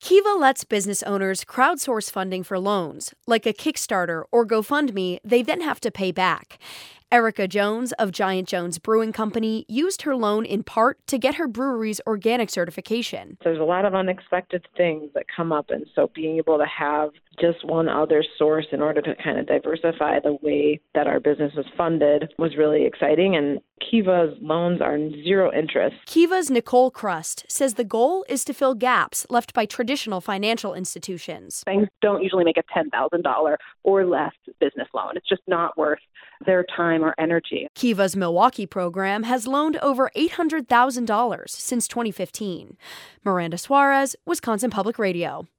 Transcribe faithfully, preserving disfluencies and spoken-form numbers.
Kiva lets business owners crowdsource funding for loans, like a Kickstarter or GoFundMe they then have to pay back. Erica Jones of Giant Jones Brewing Company used her loan in part to get her brewery's organic certification. There's a lot of unexpected things that come up, and so being able to have just one other source in order to kind of diversify the way that our business was funded was really exciting, and Kiva's loans are zero interest. Kiva's Nicole Crust says the goal is to fill gaps left by traditional financial institutions. Banks don't usually make a ten thousand dollars or less business loan. It's just not worth their time or energy. Kiva's Milwaukee program has loaned over eight hundred thousand dollars since twenty fifteen. Miranda Suarez, Wisconsin Public Radio.